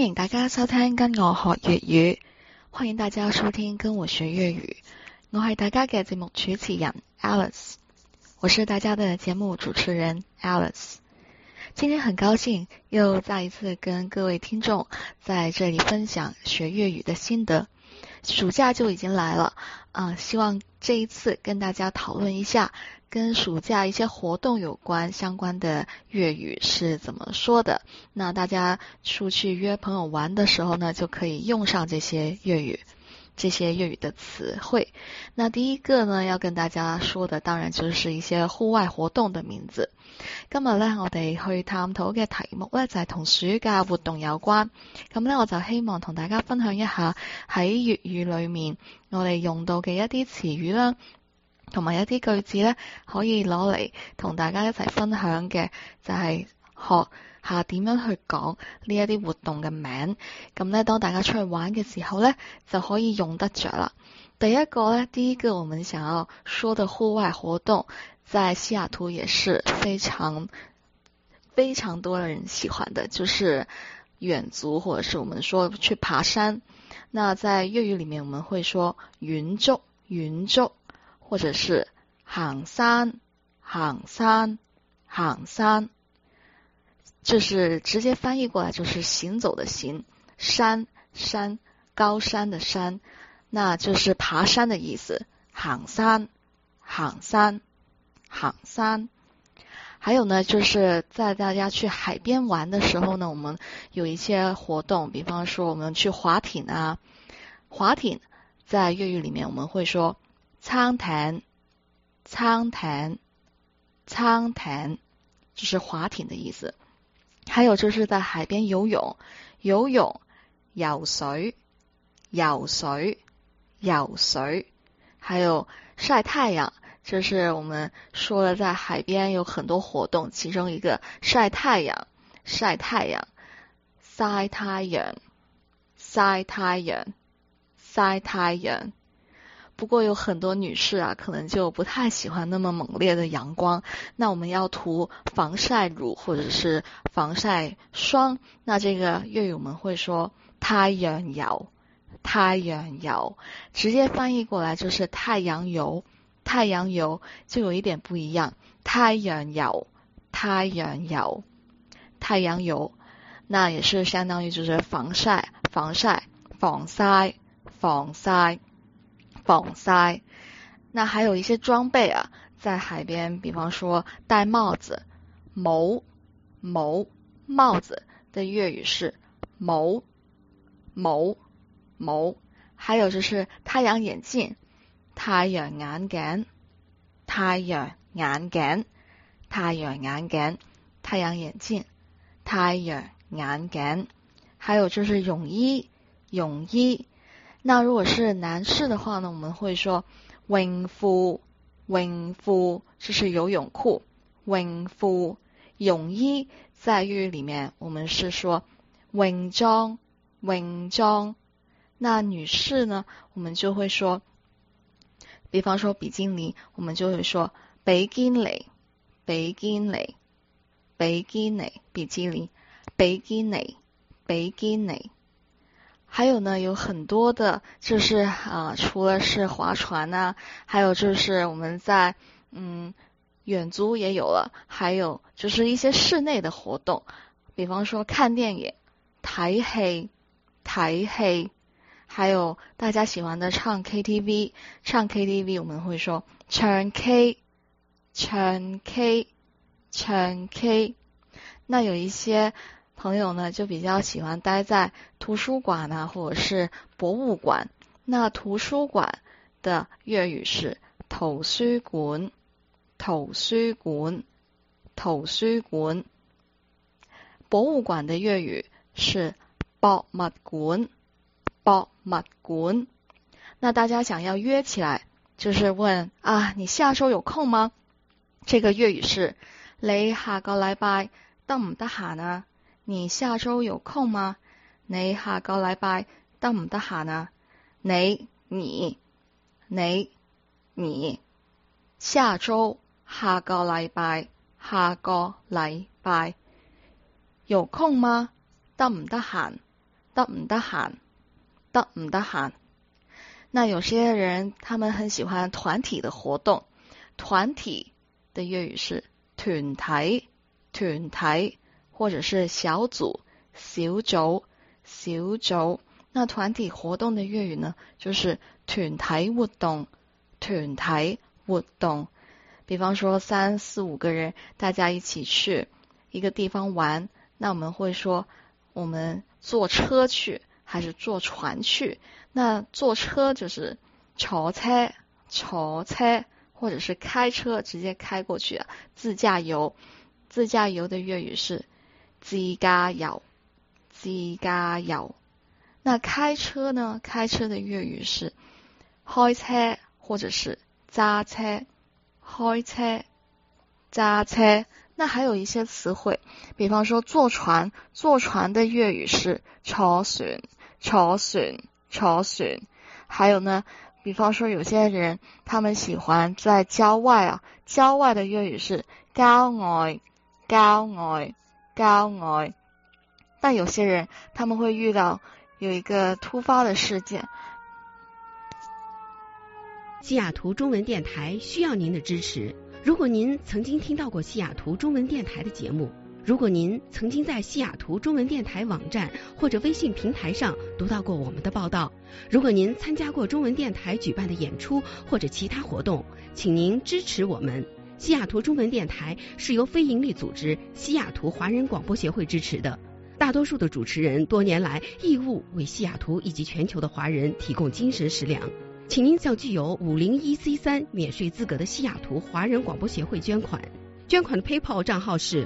迎大家收聽跟我學粵語，歡迎大家收聽跟我學粵語。我係大家嘅節目主持人 Alice， 我是大家的節目主持人 Alice。今天很高興又再一次跟各位聽眾在這裡分享學粵語的心得。暑假就已經來了，希望這一次跟大家討論一下跟暑假一些活動有關相關的粵語是怎麼說的。那大家出去約朋友玩的時候呢，就可以用上這些粵語的詞彙。那第一個呢，要跟大家說的當然就是一些戶外活動的名字。今日呢，我哋去探討嘅題目呢，就係同暑假活動有關。咁呢，我就希望同大家分享一下喺粵語裏面我哋用到嘅一啲詞語啦，同埋一啲句子呢，可以攞嚟同大家一齊分享嘅，就係學下點樣去講呢一啲活動嘅名。咁呢，當大家出去玩嘅時候呢，就可以用得着啦。第一個我們想要說的戶外活動，在西雅圖也是非常非常多人喜歡的，就是遠足，或者是我們說去爬山。那在粵語裡面我們會說遠足，或者是行山，就是直接翻譯過來就是行走的行，山高山的山，那就是爬山的意思。行山。還有呢，就是在大家去海邊玩的時候呢，我們有一些活動，比方說我們去划艇啊，划艇在粵語裡面我們會說撐艇，就是划艇的意思。還有就是在海邊游泳，游水，還有曬太陽，就是我們說了在海邊有很多活動，其中一個曬太陽。不過有很多女士啊，可能就不太喜歡那麼猛烈的陽光，那我們要塗防曬乳或者是防曬霜，那這個粵語我們會說太陽油，直接翻譯過來就是太陽油就有一點不一樣，太陽油，那也是相當於就是防曬。那還有一些裝備啊，在海邊，比方說戴帽子，帽子的粵語是帽，還有就是太陽眼鏡，太陽眼鏡，還有就是泳衣。那如果是男士的話呢，我們會說泳褲，就是游泳褲，泳褲。泳衣在粵語裡面我們是說泳裝。那女士呢，我們就會說，比方說比基尼，我們就會說比基尼，還有呢，有很多的就是除了是划船啊，還有就是我們在遠足也有了，還有就是一些室內的活動，比方說看電影、睇戲，還有大家喜歡的唱 KTV， 我們會說唱 K。那有一些朋友呢，就比較喜歡待在圖書館啊，或者是博物館。那圖書館的粵語是圖書館。博物館的粵語是博物館。那大家想要約起來，就是問啊，你下周有空嗎？這個粵語是你下個禮拜得唔得閒啊？你下周有空嗎？你下個禮拜得唔得閒啊？你下周下個禮拜有空嗎？得唔得閒？ 得唔得閒，得唔得閒。那有些人他们很喜欢团体的活动，团体的粤语是團體，團體，或者是小組，小組，小組。那团体活动的粤语呢，就是團體活動，團體活動。比方说3、4、5个人，大家一起去一个地方玩，那我们会说我们坐车去还是坐船去。那坐车就是坐車，坐車，或者是开车直接开过去，自驾游。自驾游的粤语是自駕遊，自駕遊。那开车呢？开车的粤语是開車或者是揸車，開車，揸車。那还有一些词汇，比方说坐船，坐船的粤语是坐船，坐船，坐船。还有呢，比方说有些人他们喜欢在郊外郊外的粤语是郊外，郊外，郊外。但有些人他们会遇到有一个突发的事件。 西雅图中文电台需要您的支持。如果您曾经听到过西雅图中文电台的节目，如果您曾经在西雅图中文电台网站或者微信平台上读到过我们的报道，如果您参加过中文电台举办的演出或者其他活动，请您支持我们。西雅图中文电台是由非营利组织西雅图华人广播协会支持的。大多数的主持人多年来义务为西雅图以及全球的华人提供精神食粮。请您向具有501C3免税资格的西雅图华人广播协会捐款。捐款的 PayPal 账号是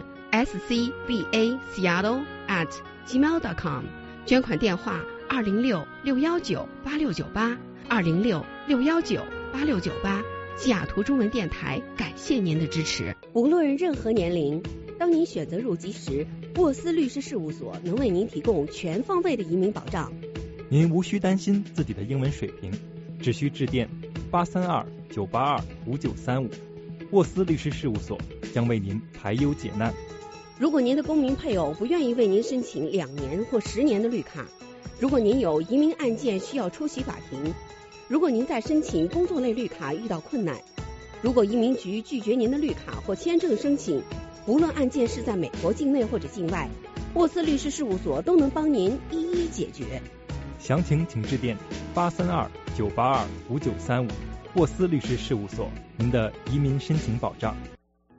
scbaseattle@gmail.com。捐款电话206-619-8698 206-619-8698。西雅图中文电台感谢您的支持。无论任何年龄，当您选择入籍时，沃斯律师事务所能为您提供全方位的移民保障。 您无需担心自己的英文水平，只需致电832-982-5935，沃斯律师事务所将为您排忧解难。 如果您的公民配偶不愿意为您申请2年或10年的绿卡，如果您有移民案件需要出席法庭，如果您在申请工作类绿卡遇到困难，如果移民局拒绝您的绿卡或签证申请，无论案件是在美国境内或者境外，沃斯律师事务所都能帮您一一解决。 详情请致电832-982-5935，沃斯律师事务所，您的移民申请保障。